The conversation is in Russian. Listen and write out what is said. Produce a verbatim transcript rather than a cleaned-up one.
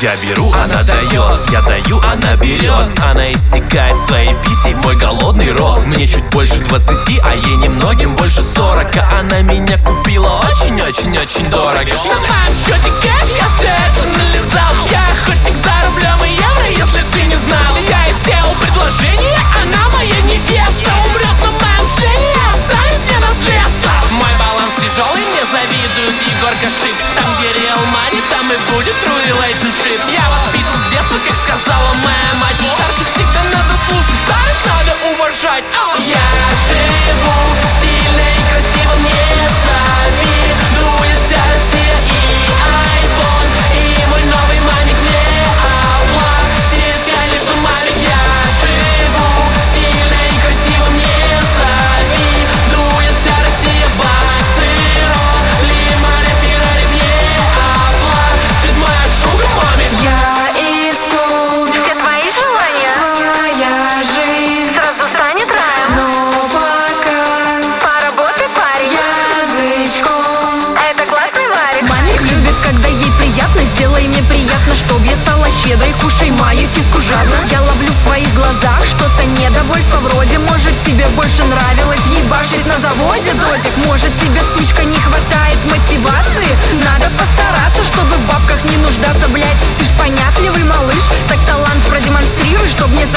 Я беру, она дает, я даю, она берет. Она истекает своей писей в мой голодный рот. Мне чуть больше двадцати, а ей немногим больше сорока. Она меня купила очень-очень-очень дорого. На моем счете кэш, я все это нализал. Я охотник за рублем и евро, если ты не знал. Я ей сделал предложение, она моя невеста. Умрет на моем члене и оставит мне наследство. Мой баланс тяжелый, мне завидует Егор Кашип. Там, где real money, там и будет true relationship. Я воспитан с детства, как сказала моя мать. Старших всегда надо слушать, старость надо уважать. Я живу стильно и красиво, мне завидует вся Россия и айфон. И мой новый маник мне оплатит, конечно, мамик. Я живу стильно и красиво, мне завидует вся Россия. Баксы, роли, Мария, Феррари мне оплатит моя шуга мамик. Я исполню Все твои желания, твоя жизнь сразу станет раем. Но пока Поработай, парень, язычком. это классный варик. Мамик любит, когда ей приятно. Сделай мне приятно, чтоб я стала щедрой. Кушай мою киску жадно. Я ловлю в твоих глазах что-то недовольство вроде: может, тебе больше нравилось ебашить на заводе дозик? Может, тебе, сучка, не хватает мотивации? Надо постараться, чтобы в бабках не нуждаться, блять. Ты ж понятливый малыш, так талант продемонстрируй, чтоб мне